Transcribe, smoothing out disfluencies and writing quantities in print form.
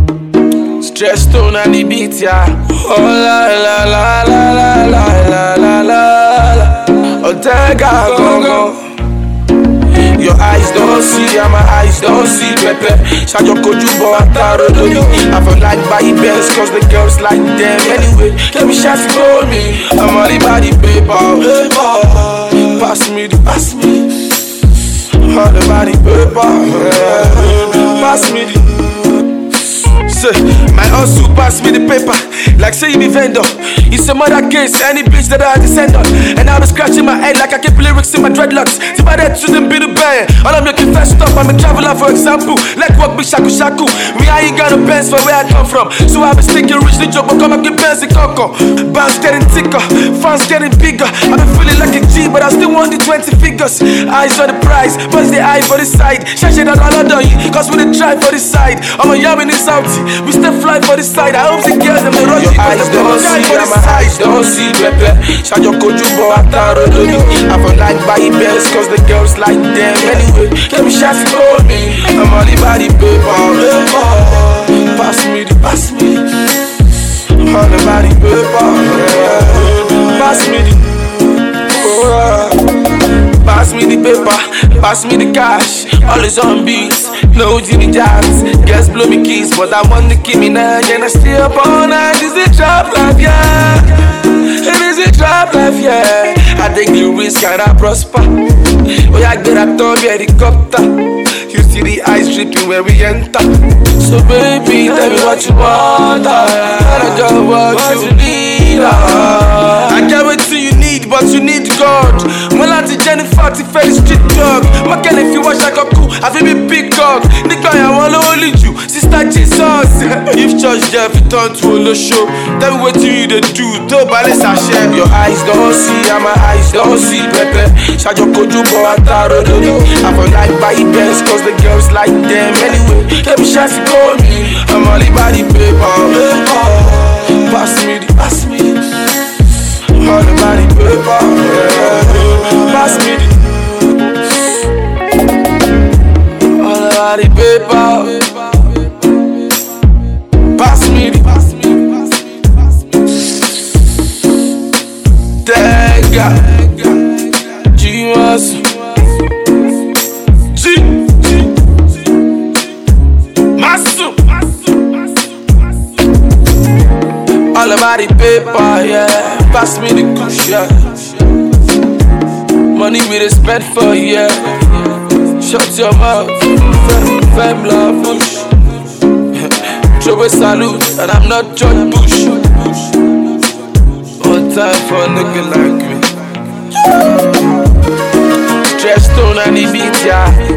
Stress stone and the beat, yeah. Oh la la la la la la la la la. Otega gongo. Your eyes don't see, and my eyes don't see. Pepe, Shajo Kojubo Ataro Dodi. I feel like buy best, cause the girls like them anyway. Let me shot for me. I'm all about the paper. Pass me the, pass me. All about the paper. Pass me the. Say, my hustle pass me the paper. Like say you be vendor. It's a murder case, any bitch that I descend on. And I'll be scratching my head like I keep lyrics in my dreadlocks. See my head to them be the band. All I'm making first stop, I'm a traveler for example. Like walk be shaku shaku. Me I ain't got no pants for where I come from. So I be sticking rich the joke, but come up get pants and coco. Bounce getting thicker, fans getting bigger. I been feeling like a G, but I still want the 20 figures. Eyes on the prize, bust the eye for the side. Shash it all on you, cause we the try for the side. I'm a yam in the Saudi, we still fly for the side. I hope the girls and the rush. Your eyes don't see, and my eyes don't see. Pepe, Shajo Kojubo Ataro Dodi. I feel like buy best, cause the girls like them anyway. Let me shot for me. I'm all about the paper. Pass me the, pass me. All about the paper. Pass me the. Pass me the paper, pass me the cash. Always on beats, no Jimmy Jazz. Girls blow me keys, but I want to keep me now. And I stay up all night. Is it trap life, yeah? It is a trap life, yeah. I take the risk and I prosper. Oh, I get a top helicopter. You see the ice dripping when we enter. So baby, tell me what you want. I got what you need. I get what you need, but you need God. Malati Jennifer, the very street dog. Makan if you watch like a cool, I feel me big dog. Nigga, I wanna only you, sister Jesus. If church Jeff, you turn to a show. Tell me what you do, don't balance a share. Your eyes don't see, and my eyes don't see. Pepe, Shajo Kojubo Ataro Dodi. I feel like buy best, cause the girls like them anyway. Let me shot for me. I'm all about the paper. Pass me the, pass me the. All about the paper. Pass me the. All about the paper. Pass me the. Tega G-Mas G Masu. All about the paper, yeah. Pass me the kush, yeah. Money we dey spend for, yeah. Shut your mouth, femme la bouche. Joe salute, and I'm not George Bush. One time for a nigga like me. Stress stone and the beat, yeah.